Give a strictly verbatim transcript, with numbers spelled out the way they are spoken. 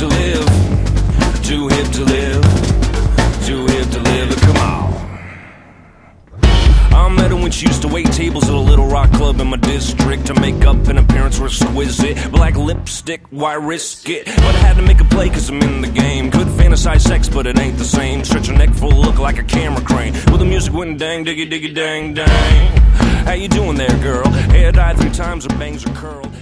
to live, too hip to live, too hip to live. Come on. I met her when she used to wait tables at a Little Rock club in my district. Her makeup and appearance were exquisite. Black lipstick, why risk it? But I had to make a play cause I'm in the game. Could fantasize sex but it ain't the same. Stretch her neck full look like a camera crane. Well the music went dang, diggy, diggy, dang, dang. How you doing there, girl? Hair dyed three times, her bangs are curled.